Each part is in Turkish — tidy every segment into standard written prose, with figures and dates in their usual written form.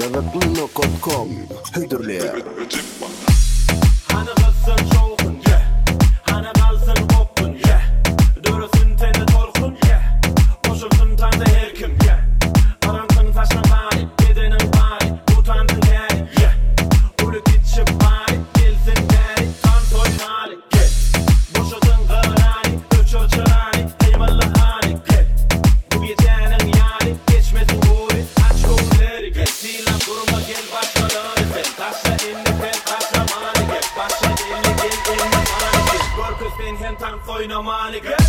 Gazetino.com Hüdürlüğe Hani kalsın şovkun, yeah. Hani kalsın kopkun, yeah. Dörüsün teni tolkun, yeah. Boşulsun tanrı her kim, yeah. Aransın taşın bari, bedenin bari. Utandın gari, yeah. Uluk içip bari, gelsin gari. Tan toynari, gel. Boşulsun kırani, öçür çırani. Kıymalı hani, gel. Bu gecenin yari, geçmesin uğri. Aç kolları, gel. Silah durma, gel başkaları sen. Taşla elini sen, taşla mani, gel. Başla elini gel, elini mani, gel. Gör kız sen hem tan soyna mani, gel.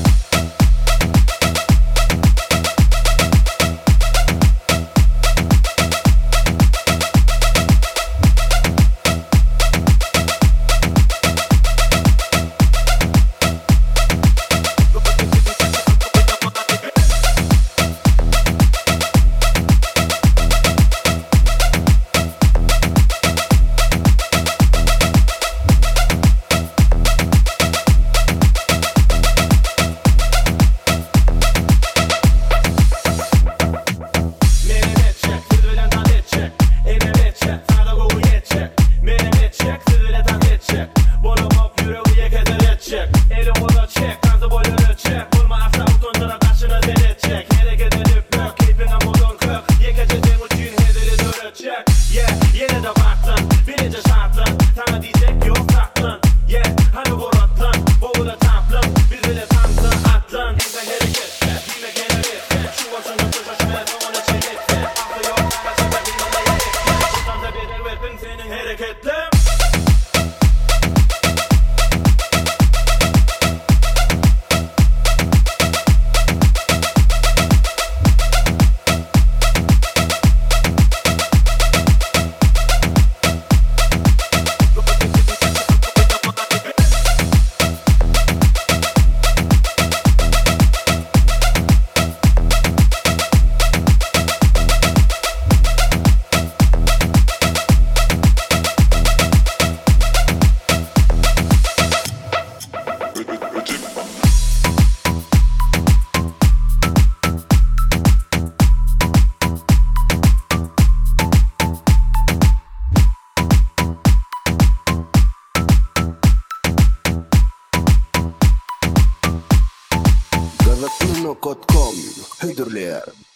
Yine de baktın, bilince şartın. Sana diyecek yok saklın. Yeah, hani vurattın, boğula taplın. Bizi de tansın, attın. Ensen hareketse, yine geneletse. Şu başını kuşaşmaya sonra çeketse. Aklı yok, sana çekse, bilmem ne yeketse. Tutan da bir elvetin senin hareketle. Gazetino.com Hüdürlüğe